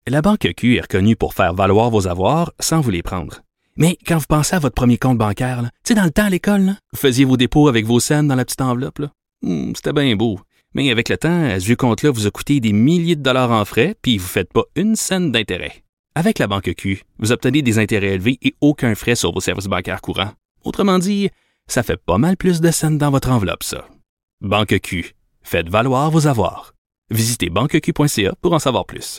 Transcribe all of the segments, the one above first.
La Banque Q est reconnue pour faire valoir vos avoirs sans vous les prendre. Mais quand vous pensez à votre premier compte bancaire, tu sais, dans le temps à l'école, là, vous faisiez vos dépôts avec vos scènes dans la petite enveloppe. Là. C'était bien beau. Mais avec le temps, ce vieux compte-là vous a coûté des milliers de dollars en frais, puis vous ne faites pas une scène d'intérêt. Avec la Banque Q, vous obtenez des intérêts élevés et aucun frais sur vos services bancaires courants. Autrement dit, ça fait pas mal plus de scènes dans votre enveloppe, ça. Banque Q. Faites valoir vos avoirs. Visitez banqueq.ca pour en savoir plus.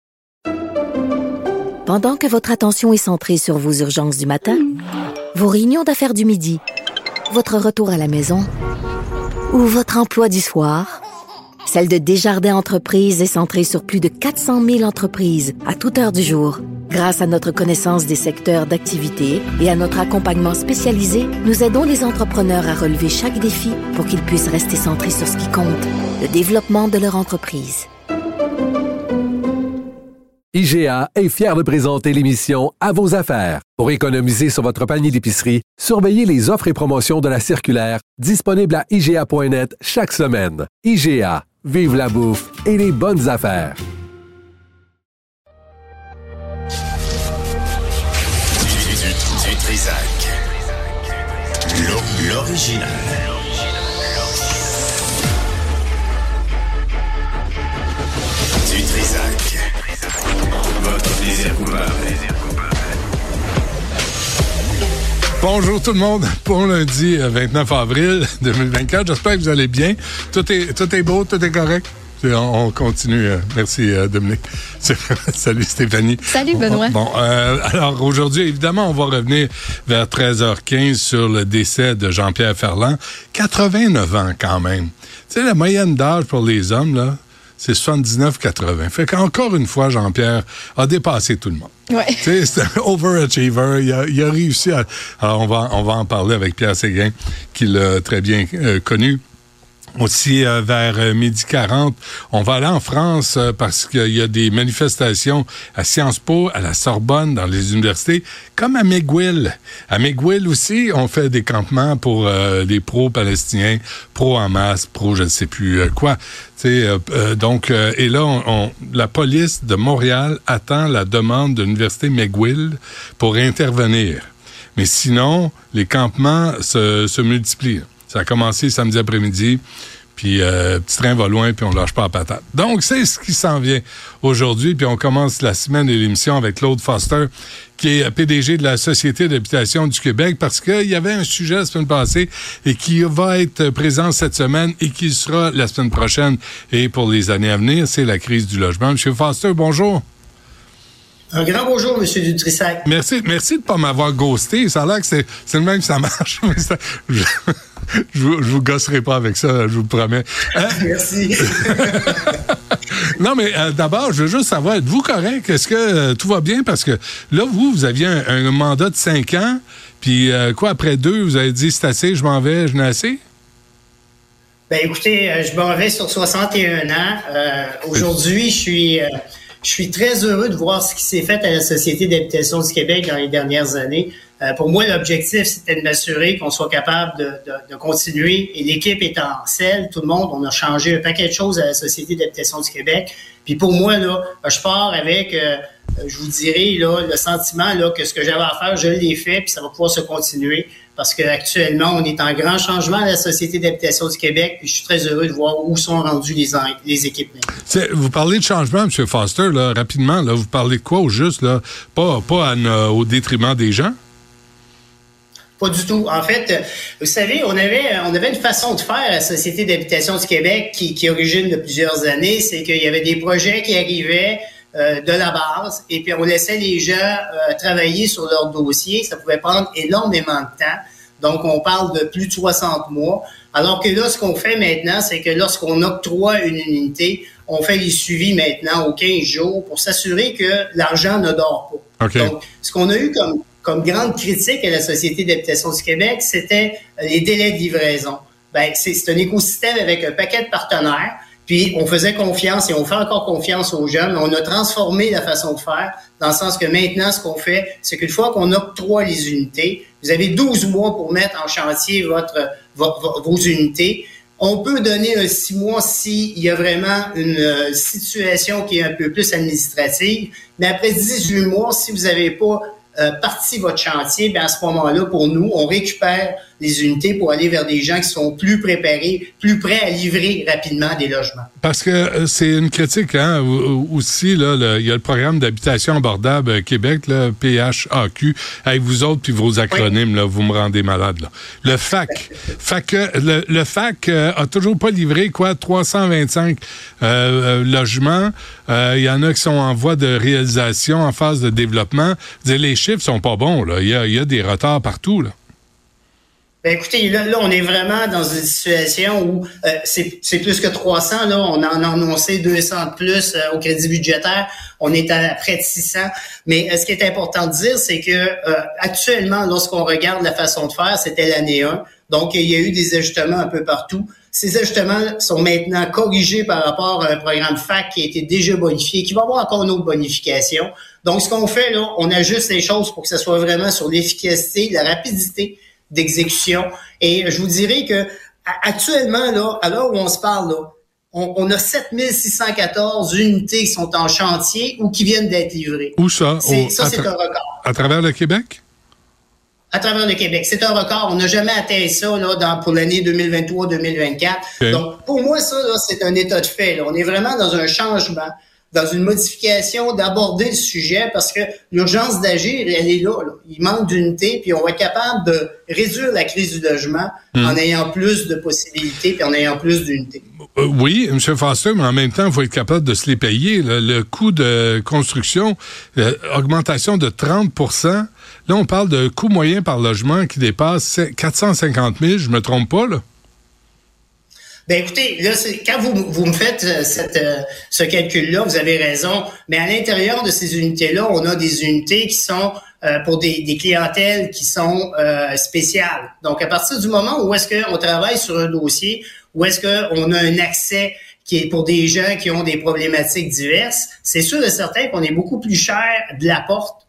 Pendant que votre attention est centrée sur vos urgences du matin, vos réunions d'affaires du midi, votre retour à la maison ou votre emploi du soir, celle de Desjardins Entreprises est centrée sur plus de 400 000 entreprises à toute heure du jour. Grâce à notre connaissance des secteurs d'activité et à notre accompagnement spécialisé, nous aidons les entrepreneurs à relever chaque défi pour qu'ils puissent rester centrés sur ce qui compte, le développement de leur entreprise. IGA est fier de présenter l'émission À vos affaires. Pour économiser sur votre panier d'épicerie, surveillez les offres et promotions de la circulaire disponible à IGA.net chaque semaine. IGA, vive la bouffe et les bonnes affaires. Du Trisac. L'original. Du Trisac. Votre plaisir coupable. Bonjour tout le monde, bon lundi 29 avril 2024. J'espère que vous allez bien. Tout est beau, tout est correct. On continue. Merci, Dominique. Salut, Stéphanie. Salut, Benoît. Alors, aujourd'hui, évidemment, on va revenir vers 13h15 sur le décès de Jean-Pierre Ferland. 89 ans, quand même. Tu sais, la moyenne d'âge pour les hommes, là, c'est 79-80. Fait qu'encore une fois, Jean-Pierre a dépassé tout le monde. Ouais. Tu sais, c'est un overachiever. Il a réussi à... Alors, on va en parler avec Pierre Séguin, qui l'a très bien connu. Aussi, vers 12h40, on va aller en France parce qu'il y a des manifestations à Sciences Po, à la Sorbonne, dans les universités, comme à McGill. À McGill aussi, on fait des campements pour les pro-palestiniens, pro-Hamas, pro-je ne sais plus quoi. Donc, et là, la police de Montréal attend la demande de l'université McGill pour intervenir. Mais sinon, les campements se multiplient. Ça a commencé samedi après-midi, puis petit train va loin, puis on lâche pas la patate. Donc, c'est ce qui s'en vient aujourd'hui, puis on commence la semaine et l'émission avec Claude Foster, qui est PDG de la Société d'habitation du Québec, parce qu'il y avait un sujet la semaine passée et qui va être présent cette semaine et qui sera la semaine prochaine et pour les années à venir, c'est la crise du logement. Monsieur Foster, bonjour. Un grand bonjour, M. Dutrissac. Merci de pas m'avoir ghosté. Ça a l'air que c'est le même que ça marche. Je vous gosserai pas avec ça, je vous le promets. Merci. Non, mais d'abord, je veux juste savoir, êtes-vous correct? Est-ce que tout va bien? Parce que là, vous aviez un mandat de 5 ans, puis après 2, vous avez dit, c'est assez, je m'en vais, je n'ai assez? Ben écoutez, je m'en vais sur 61 ans. Aujourd'hui, je suis très heureux de voir ce qui s'est fait à la Société d'habitation du Québec dans les dernières années. Pour moi, l'objectif, c'était de m'assurer qu'on soit capable de continuer. Et l'équipe est en selle, tout le monde. On a changé un paquet de choses à la Société d'habitation du Québec. Puis pour moi, là, je pars avec, je vous dirais, là, le sentiment là, que ce que j'avais à faire, je l'ai fait, puis ça va pouvoir se continuer. Parce qu'actuellement, on est en grand changement à la Société d'habitation du Québec, puis je suis très heureux de voir où sont rendues les équipes. Vous parlez de changement, M. Foster, là, rapidement. Là, vous parlez de quoi au juste? Là? Pas au détriment des gens? Pas du tout. En fait, vous savez, on avait une façon de faire à la Société d'habitation du Québec qui origine de plusieurs années. C'est qu'il y avait des projets qui arrivaient de la base et puis on laissait les gens travailler sur leur dossier. Ça pouvait prendre énormément de temps. Donc, on parle de plus de 60 mois. Alors que là, ce qu'on fait maintenant, c'est que lorsqu'on octroie une unité, on fait les suivis maintenant aux 15 jours pour s'assurer que l'argent ne dort pas. Okay. Donc, ce qu'on a eu comme grande critique à la Société d'habitation du Québec, c'était les délais de livraison. Ben, c'est un écosystème avec un paquet de partenaires, puis on faisait confiance et on fait encore confiance aux jeunes. On a transformé la façon de faire, dans le sens que maintenant, ce qu'on fait, c'est qu'une fois qu'on octroie les unités, vous avez 12 mois pour mettre en chantier vos unités. On peut donner un 6 mois s'il y a vraiment une situation qui est un peu plus administrative, mais après 18 mois, si vous n'avez pas parti votre chantier, bien à ce moment-là, pour nous, on récupère les unités pour aller vers des gens qui sont plus préparés, plus prêts à livrer rapidement des logements. Parce que c'est une critique, hein, aussi, là, il y a le programme d'habitation abordable Québec, là, PHAQ, avec vous autres puis vos acronymes, là, vous me rendez malade, là. Le FAC. Le FAC a toujours pas livré, 325 logements. Il y en a qui sont en voie de réalisation, en phase de développement. Les chiffres sont pas bons, là. Il y a des retards partout, là. Ben écoutez, là, on est vraiment dans une situation où c'est plus que 300. Là, on en a annoncé 200 de plus au crédit budgétaire. On est à près de 600. Mais ce qui est important de dire, c'est que actuellement, lorsqu'on regarde la façon de faire, c'était l'année 1. Donc, il y a eu des ajustements un peu partout. Ces ajustements sont maintenant corrigés par rapport à un programme FAC qui a été déjà bonifié, qui va avoir encore une autre bonification. Donc, ce qu'on fait, là, on ajuste les choses pour que ça soit vraiment sur l'efficacité, la rapidité d'exécution. Et je vous dirais que actuellement, là, à l'heure où on se parle, là, on a 7614 unités qui sont en chantier ou qui viennent d'être livrées. Où ça? C'est un record. À travers le Québec? À travers le Québec. C'est un record. On n'a jamais atteint ça là, pour l'année 2023-2024. Okay. Donc, pour moi, ça, là, c'est un état de fait. Là. On est vraiment dans un changement, dans une modification d'aborder le sujet parce que l'urgence d'agir, elle est là. Il manque d'unités, puis on va être capable de réduire la crise du logement en ayant plus de possibilités puis en ayant plus d'unités. Oui, M. Foster, mais en même temps, il faut être capable de se les payer. Le coût de construction, augmentation de 30 %. Là, on parle de coût moyen par logement qui dépasse 450 000, je me trompe pas, là? Ben écoutez, là, quand vous me faites ce calcul-là, vous avez raison, mais à l'intérieur de ces unités-là, on a des unités qui sont pour des clientèles qui sont spéciales. Donc, à partir du moment où est-ce qu'on travaille sur un dossier, où est-ce qu'on a un accès qui est pour des gens qui ont des problématiques diverses, c'est sûr et certain qu'on est beaucoup plus cher de la porte.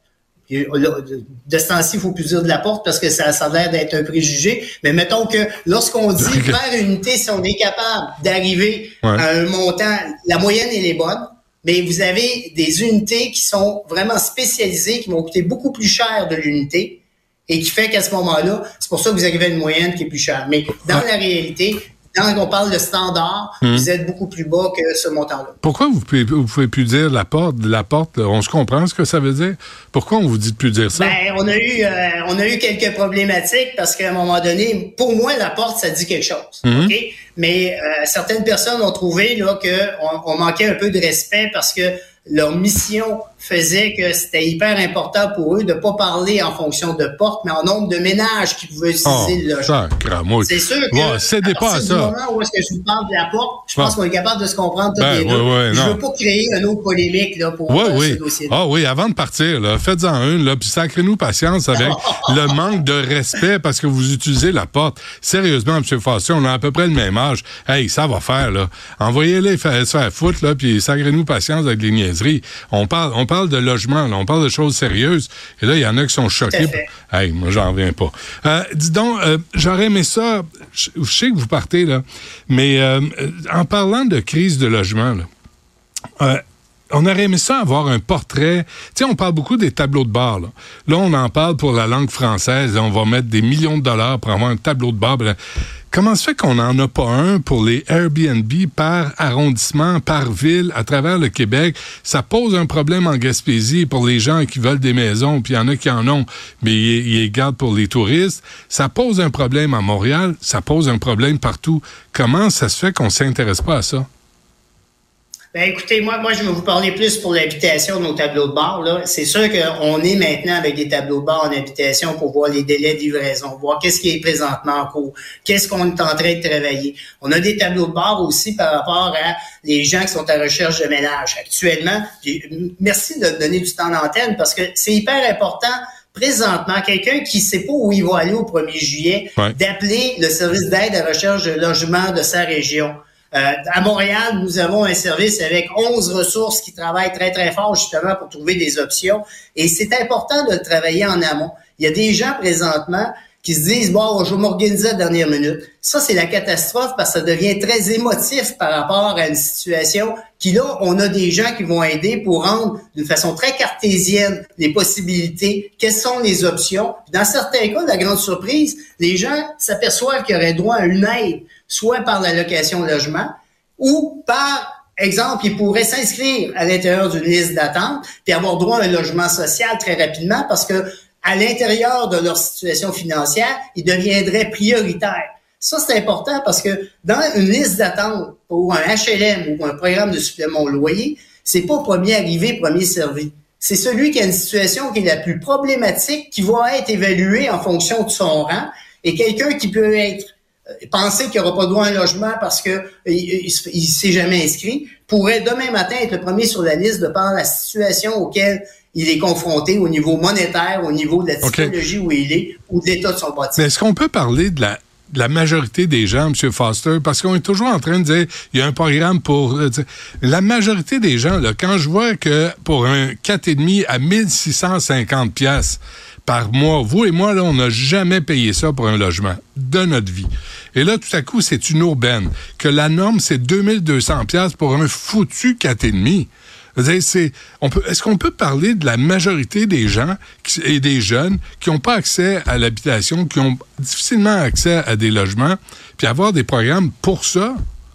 De ce temps-ci, il faut plus dire de la porte parce que ça a l'air d'être un préjugé. Mais mettons que lorsqu'on dit faire une unité, si on est capable d'arriver à un montant, la moyenne, elle est bonne, mais vous avez des unités qui sont vraiment spécialisées, qui vont coûter beaucoup plus cher de l'unité et qui fait qu'à ce moment-là, c'est pour ça que vous arrivez à une moyenne qui est plus chère. Mais dans la réalité, quand on parle de standard, vous êtes beaucoup plus bas que ce montant-là. Pourquoi vous pouvez plus dire la porte, on se comprend ce que ça veut dire? Pourquoi on vous dit de plus dire ça? Ben, on a eu quelques problématiques parce qu'à un moment donné, pour moi, la porte, ça dit quelque chose. Okay? Mais certaines personnes ont trouvé là qu'on manquait un peu de respect parce que leur mission faisait que c'était hyper important pour eux de pas parler en fonction de porte, mais en nombre de ménages qui pouvaient utiliser le logement. C'est sûr que à partir du moment où est-ce que je vous parle de la porte, je pense qu'on est capable de se comprendre tous les deux. Je veux pas créer une autre polémique là, pour ce dossier-là. Ah oui, avant de partir, là, faites-en une, là, puis sacrez-nous patience avec le manque de respect parce que vous utilisez la porte. Sérieusement, M. Foster, on a à peu près le même âge. Hey, ça va faire, là. Envoyez-les se faire foutre, là, puis sacrez-nous patience avec les niaiseries. On parle de logement, là, on parle de choses sérieuses. Et là, il y en a qui sont choqués. Hey, moi, j'en reviens pas. Dis donc, j'aurais aimé ça. Je sais que vous partez, là, mais en parlant de crise de logement, là, on aurait aimé ça avoir un portrait. Tu sais, on parle beaucoup des tableaux de bord, là. Là, on en parle pour la langue française. Là, on va mettre des millions de dollars pour avoir un tableau de bord. Comment se fait qu'on n'en a pas un pour les Airbnb par arrondissement, par ville, à travers le Québec? Ça pose un problème en Gaspésie pour les gens qui veulent des maisons, puis il y en a qui en ont, mais ils les gardent pour les touristes. Ça pose un problème à Montréal, ça pose un problème partout. Comment ça se fait qu'on ne s'intéresse pas à ça? Ben écoutez, moi, je vais vous parler plus pour l'habitation de nos tableaux de bord. Là. C'est sûr qu'on est maintenant avec des tableaux de bord en habitation pour voir les délais de livraison, voir qu'est-ce qui est présentement en cours, qu'est-ce qu'on est en train de travailler. On a des tableaux de bord aussi par rapport à les gens qui sont à recherche de ménage. Actuellement, merci de me donner du temps d'antenne parce que c'est hyper important présentement, quelqu'un qui ne sait pas où il va aller au 1er juillet, d'appeler le service d'aide à recherche de logement de sa région. À Montréal, nous avons un service avec 11 ressources qui travaillent très, très fort justement pour trouver des options. Et c'est important de le travailler en amont. Il y a des gens présentement qui se disent, bon, je vais m'organiser à la dernière minute. Ça, c'est la catastrophe parce que ça devient très émotif par rapport à une situation qui, là, on a des gens qui vont aider pour rendre d'une façon très cartésienne les possibilités, quelles sont les options. Dans certains cas, la grande surprise, les gens s'aperçoivent qu'ils auraient droit à une aide, soit par l'allocation logement ou par exemple, ils pourraient s'inscrire à l'intérieur d'une liste d'attente puis avoir droit à un logement social très rapidement parce que à l'intérieur de leur situation financière, ils deviendraient prioritaires. Ça, c'est important parce que dans une liste d'attente pour un HLM ou un programme de supplément au loyer, c'est pas premier arrivé, premier servi. C'est celui qui a une situation qui est la plus problématique qui va être évalué en fonction de son rang et quelqu'un qui peut être penser qu'il n'aura pas droit à un logement parce que il s'est jamais inscrit pourrait demain matin être le premier sur la liste de par la situation auquel il est confronté au niveau monétaire, au niveau de la typologie où il est, ou de l'état de son bâtiment. Mais est-ce qu'on peut parler de la majorité des gens, M. Foster, parce qu'on est toujours en train de dire il y a un programme pour... la majorité des gens, là, quand je vois que pour un 4,5 à 1650 piastres par mois, vous et moi, là, on n'a jamais payé ça pour un logement de notre vie. Et là, tout à coup, c'est une aubaine. Que la norme, c'est 2200 piastres pour un foutu 4,5. Est-ce qu'on peut parler de la majorité des gens et des jeunes qui n'ont pas accès à l'habitation, qui ont difficilement accès à des logements, puis avoir des programmes pour ça?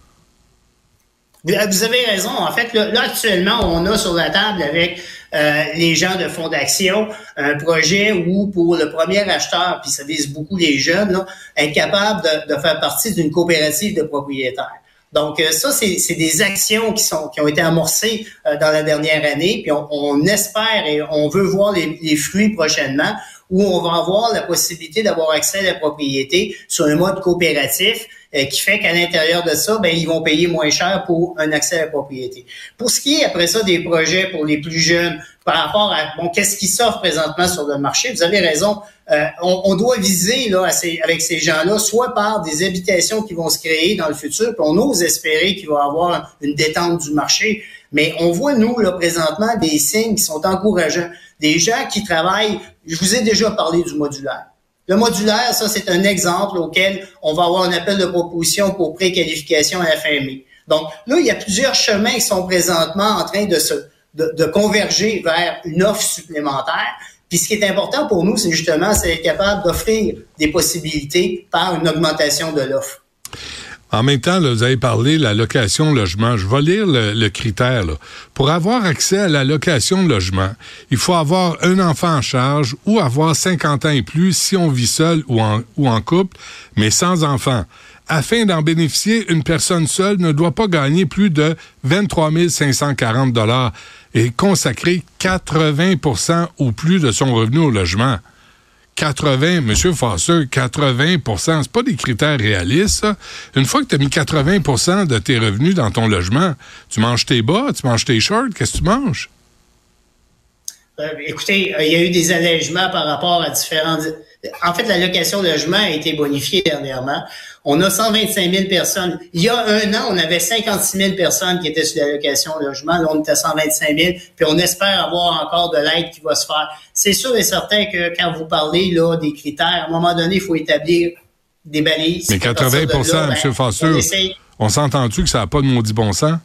Vous avez raison. En fait, là actuellement, on a sur la table avec les gens de Fonds d'Action un projet où, pour le premier acheteur, puis ça vise beaucoup les jeunes, là, être capable de faire partie d'une coopérative de propriétaires. Donc, ça, c'est des actions qui ont été amorcées dans la dernière année, puis on espère et on veut voir les fruits prochainement, où on va avoir la possibilité d'avoir accès à la propriété sur un mode coopératif qui fait qu'à l'intérieur de ça, ben ils vont payer moins cher pour un accès à la propriété. Pour ce qui est après ça des projets pour les plus jeunes, par rapport à qu'est-ce qui s'offre présentement sur le marché, vous avez raison. On doit viser là avec ces gens-là, soit par des habitations qui vont se créer dans le futur, puis on ose espérer qu'il va y avoir une détente du marché. Mais on voit, nous, là, présentement, des signes qui sont encourageants. Des gens qui travaillent, je vous ai déjà parlé du modulaire. Le modulaire, ça, c'est un exemple auquel on va avoir un appel de proposition pour préqualification à la fin mai. Donc, là, il y a plusieurs chemins qui sont présentement en train de converger vers une offre supplémentaire. Puis ce qui est important pour nous, c'est justement être capable d'offrir des possibilités par une augmentation de l'offre. En même temps, là, vous avez parlé de la location logement. Je vais lire le critère. Là. Pour avoir accès à la location de logement, il faut avoir un enfant en charge ou avoir 50 ans et plus si on vit seul ou en couple, mais sans enfant. Afin d'en bénéficier, une personne seule ne doit pas gagner plus de 23 540 $ et consacrer 80% ou plus de son revenu au logement. 80, M. Foster, 80%, c'est pas des critères réalistes, ça. Une fois que tu as mis 80% de tes revenus dans ton logement, tu manges tes bas, tu manges tes shorts, qu'est-ce que tu manges? Écoutez, il y a eu des allègements par rapport à différents... En fait, la location logement a été bonifiée dernièrement. On a 125 000 personnes. Il y a un an, on avait 56 000 personnes qui étaient sur la location logement. Là, on était à 125 000. Puis on espère avoir encore de l'aide qui va se faire. C'est sûr et certain que quand vous parlez là des critères, à un moment donné, il faut établir des balises. Mais 80%, M. Foster, on s'entend-tu que ça n'a pas de maudit bon sens?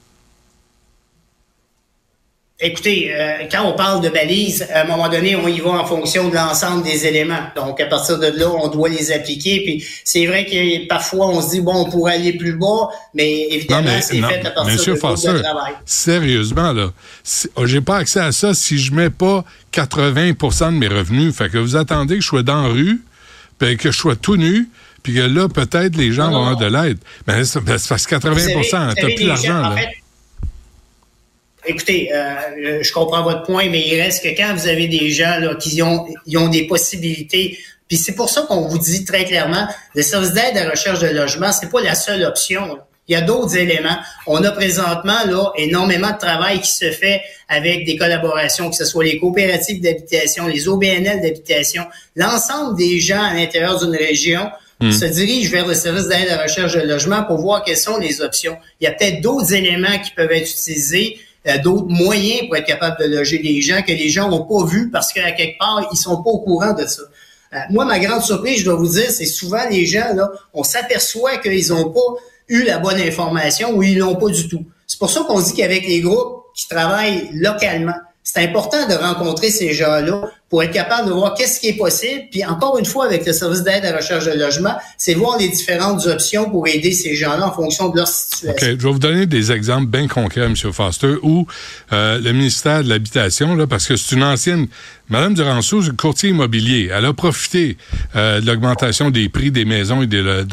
Écoutez, quand on parle de balises, à un moment donné, on y va en fonction de l'ensemble des éléments. Donc, à partir de là, on doit les appliquer. Puis, c'est vrai que parfois, on se dit, bon, on pourrait aller plus bas, mais évidemment, c'est fait à partir de groupe de travail. Sérieusement, là, j'ai pas accès à ça si je mets pas 80% de mes revenus. Fait que vous attendez que je sois dans la rue, puis que je sois tout nu, puis que là, peut-être, les gens vont avoir de l'aide. Mais c'est parce que 80%, t'as plus d'argent, là. Écoutez, je comprends votre point, mais il reste que quand vous avez des gens là qui ont des possibilités, puis c'est pour ça qu'on vous dit très clairement, le service d'aide à la recherche de logement, c'est pas la seule option. Là. Il y a d'autres éléments. On a présentement là énormément de travail qui se fait avec des collaborations, que ce soit les coopératives d'habitation, les OBNL d'habitation, l'ensemble des gens à l'intérieur d'une région se dirigent vers le service d'aide à la recherche de logement pour voir quelles sont les options. Il y a peut-être d'autres éléments qui peuvent être utilisés, d'autres moyens pour être capable de loger les gens que les gens n'ont pas vus parce qu'à quelque part, ils sont pas au courant de ça. Moi, ma grande surprise, je dois vous dire, c'est souvent les gens, là, on s'aperçoit qu'ils n'ont pas eu la bonne information ou ils l'ont pas du tout. C'est pour ça qu'on dit qu'avec les groupes qui travaillent localement, c'est important de rencontrer ces gens-là pour être capable de voir qu'est-ce qui est possible. Puis encore une fois, avec le service d'aide à la recherche de logement, c'est voir les différentes options pour aider ces gens-là en fonction de leur situation. OK. Je vais vous donner des exemples bien concrets, M. Foster, où le ministère de l'Habitation, là, parce que c'est une ancienne... Mme Duranceau, courtier immobilier, elle a profité de l'augmentation des prix des maisons et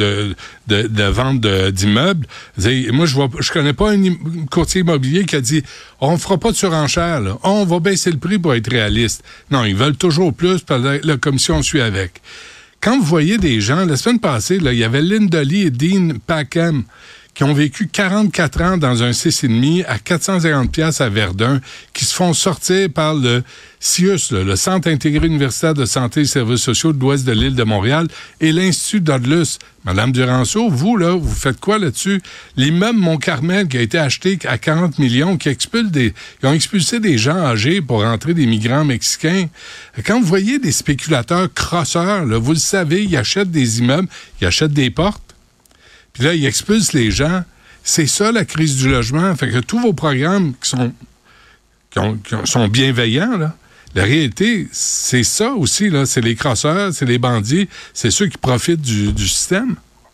de vente d'immeubles. Moi, je connais pas un courtier immobilier qui a dit « On fera pas de surenchère, là. On va baisser le prix pour être réaliste. » Non, ils veulent toujours plus, parce que la commission suit avec. Quand vous voyez des gens, la semaine passée, là, il y avait Linda Lee et Dean Packham qui ont vécu 44 ans dans un 6,5 à 450$ à Verdun, qui se font sortir par le CIUS, le Centre intégré universitaire de santé et services sociaux de l'Ouest de l'île de Montréal, et l'Institut Douglas. Madame Duranceau, vous, là, vous faites quoi là-dessus? L'immeuble Mont-Carmel qui a été acheté à 40 millions, ils ont expulsé des gens âgés pour rentrer des migrants mexicains. Quand vous voyez des spéculateurs crosseurs, là, vous le savez, ils achètent des immeubles, ils achètent des portes, puis là, ils expulsent les gens. C'est ça, la crise du logement. Fait que tous vos programmes qui sont bienveillants, là, la réalité, c'est ça aussi, là. C'est les crosseurs, c'est les bandits, c'est ceux qui profitent du système.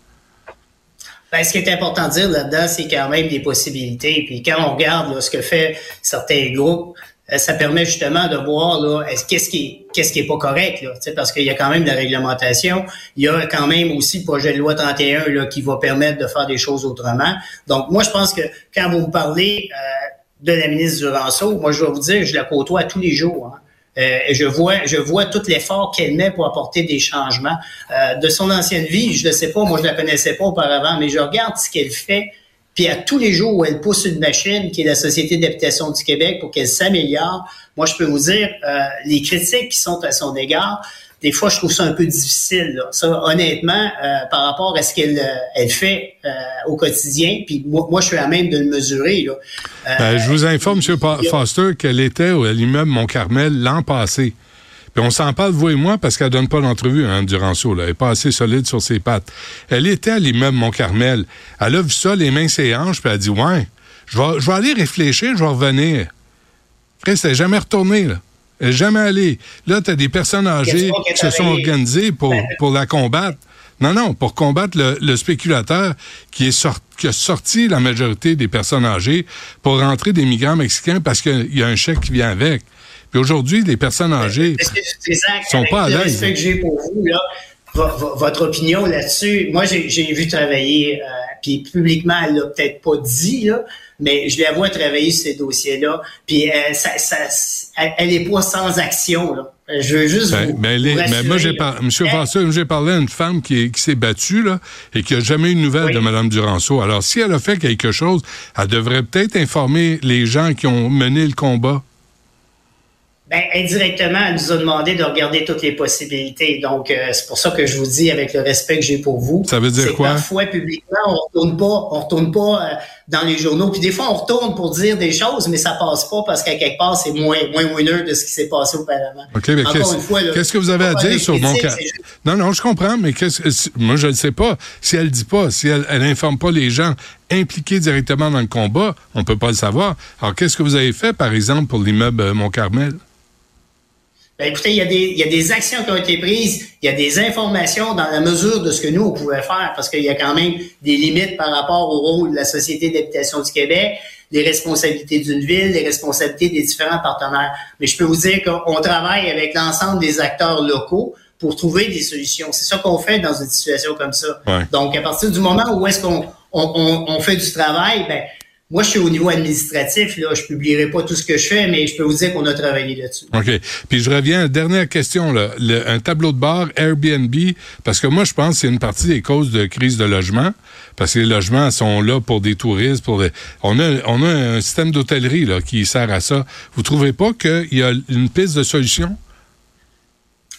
Ben, ce qui est important de dire là-dedans, c'est quand même des possibilités. Puis quand on regarde là, ce que fait certains groupes, ça permet justement de voir là, qu'est-ce qui est pas correct, là, parce qu'il y a quand même de la réglementation. Il y a quand même aussi le projet de loi 31 là, qui va permettre de faire des choses autrement. Donc, moi, je pense que quand vous me parlez de la ministre Duranceau, moi, je vais vous dire, je la côtoie tous les jours. Hein. Je vois tout l'effort qu'elle met pour apporter des changements. De son ancienne vie, je ne sais pas, moi, je la connaissais pas auparavant, mais je regarde ce qu'elle fait. Puis à tous les jours où elle pousse une machine, qui est la Société d'habitation du Québec, pour qu'elle s'améliore, moi, je peux vous dire, les critiques qui sont à son égard, des fois, je trouve ça un peu difficile. Là. Ça, honnêtement, par rapport à ce qu'elle fait au quotidien, puis moi, je suis à même de le mesurer. Là. Je vous informe, M. Foster, qu'elle était à l'immeuble Mont-Carmel l'an passé. Puis on s'en parle, vous et moi, parce qu'elle donne pas d'entrevue, hein, Duranceau, là. Elle est pas assez solide sur ses pattes. Elle était à l'immeuble Mont-Carmel. Elle a vu ça, les mains ses hanches, puis elle a dit, ouais, je vais aller réfléchir, je vais revenir. Chris, elle n'est jamais retournée, là. Elle n'est jamais allée. Là, tu as des personnes âgées qui se sont organisées pour la combattre. Non, pour combattre le spéculateur qui a sorti la majorité des personnes âgées pour rentrer des migrants mexicains parce qu'il y a un chèque qui vient avec. Puis aujourd'hui, les personnes âgées sont pas à l'aise. Le respect que j'ai pour vous, là, votre opinion là-dessus, moi, j'ai vu travailler, puis publiquement, elle l'a peut-être pas dit, là, mais je la vois travailler sur ces dossiers-là, puis elle est pas sans action, là. Je veux juste vous rassurer, moi, M. Foster, j'ai parlé à une femme qui s'est battue là, et qui n'a jamais eu de nouvelles de Mme Duranceau. Alors, si elle a fait quelque chose, elle devrait peut-être informer les gens qui ont mené le combat. Ben, indirectement, elle nous a demandé de regarder toutes les possibilités. Donc, c'est pour ça que je vous dis, avec le respect que j'ai pour vous, ça veut dire quoi? Parfois, publiquement, on retourne pas dans les journaux. Puis des fois, on retourne pour dire des choses, mais ça passe pas parce qu'à quelque part, c'est moins winner de ce qui s'est passé auparavant. OK, mais qu'est-ce que vous avez à dire sur mon cas? Non, je comprends, mais moi, je ne sais pas. Si elle dit pas, si elle n'informe pas les gens impliqués directement dans le combat, on peut pas le savoir. Alors, qu'est-ce que vous avez fait, par exemple, pour l'immeuble Mont-Carmel? Ben, écoutez, il y a des actions qui ont été prises, il y a des informations dans la mesure de ce que nous, on pouvait faire, parce qu'il y a quand même des limites par rapport au rôle de la Société d'habitation du Québec, les responsabilités d'une ville, les responsabilités des différents partenaires. Mais je peux vous dire qu'on travaille avec l'ensemble des acteurs locaux pour trouver des solutions. C'est ça qu'on fait dans une situation comme ça. Ouais. Donc, à partir du moment où est-ce qu'on fait du travail, ben, moi, je suis au niveau administratif, là, je publierai pas tout ce que je fais, mais je peux vous dire qu'on a travaillé là-dessus. OK. Puis je reviens à la dernière question, là. Un tableau de bord Airbnb, parce que moi, je pense que c'est une partie des causes de crise de logement, parce que les logements sont là pour des touristes, on a un système d'hôtellerie, là, qui sert à ça. Vous trouvez pas qu'il y a une piste de solution?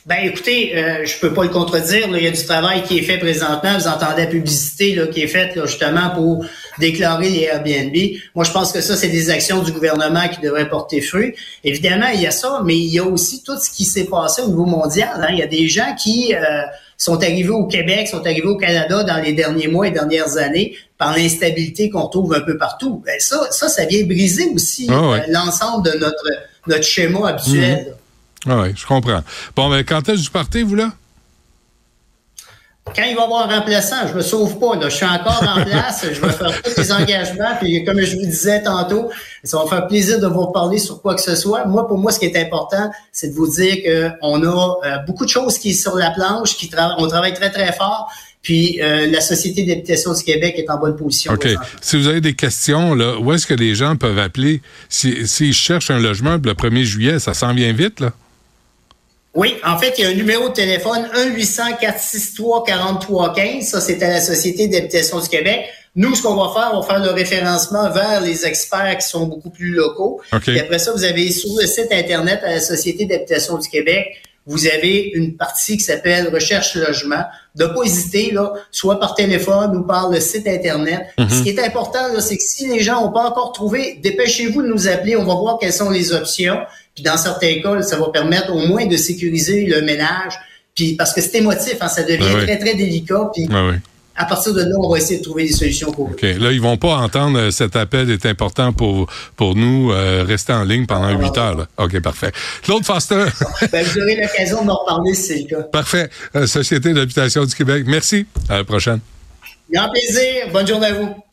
Ben écoutez, je peux pas le contredire. Là, il y a du travail qui est fait présentement. Vous entendez la publicité là, qui est faite là, justement pour déclarer les Airbnb. Moi, je pense que ça, c'est des actions du gouvernement qui devraient porter fruit. Évidemment, il y a ça, mais il y a aussi tout ce qui s'est passé au niveau mondial. Hein. Il y a des gens qui sont arrivés au Québec, sont arrivés au Canada dans les derniers mois et dernières années par l'instabilité qu'on trouve un peu partout. Ben ça vient briser aussi l'ensemble de notre schéma habituel. Ah oui, je comprends. Bon, ben, quand est-ce que vous partez, vous, là? Quand il va y avoir un remplaçant, je me sauve pas, là. Je suis encore en place. Je vais faire tous les engagements. Puis, comme je vous disais tantôt, ça va me faire plaisir de vous parler sur quoi que ce soit. Moi, pour moi, ce qui est important, c'est de vous dire qu'on a beaucoup de choses qui sont sur la planche, on travaille très, très fort. Puis, la Société d'habitation du Québec est en bonne position. OK. Si vous avez des questions, là, où est-ce que les gens peuvent appeler? S'ils cherchent un logement le 1er juillet, ça s'en vient vite, là? Oui, en fait, il y a un numéro de téléphone 1-800-463-4315. Ça, c'est à la Société d'habitation du Québec. Nous, ce qu'on va faire, on va faire le référencement vers les experts qui sont beaucoup plus locaux. Okay. Et après ça, vous avez sur le site Internet à la Société d'habitation du Québec, vous avez une partie qui s'appelle Recherche logement. De pas hésiter, là, soit par téléphone ou par le site Internet. Ce qui est important, là, c'est que si les gens n'ont pas encore trouvé, dépêchez-vous de nous appeler. On va voir quelles sont les options. Puis dans certains cas, ça va permettre au moins de sécuriser le ménage. Puis parce que c'est émotif, hein, ça devient très, très délicat. Puis à partir de là, on va essayer de trouver des solutions pour vous. OK. Là, ils vont pas entendre cet appel est important pour nous. Rester en ligne pendant 8 heures. Là. OK, parfait. Claude Foster. Ben, vous aurez l'occasion de m'en reparler si c'est le cas. Parfait. Société d'habitation du Québec. Merci. À la prochaine. Grand plaisir. Bonne journée à vous.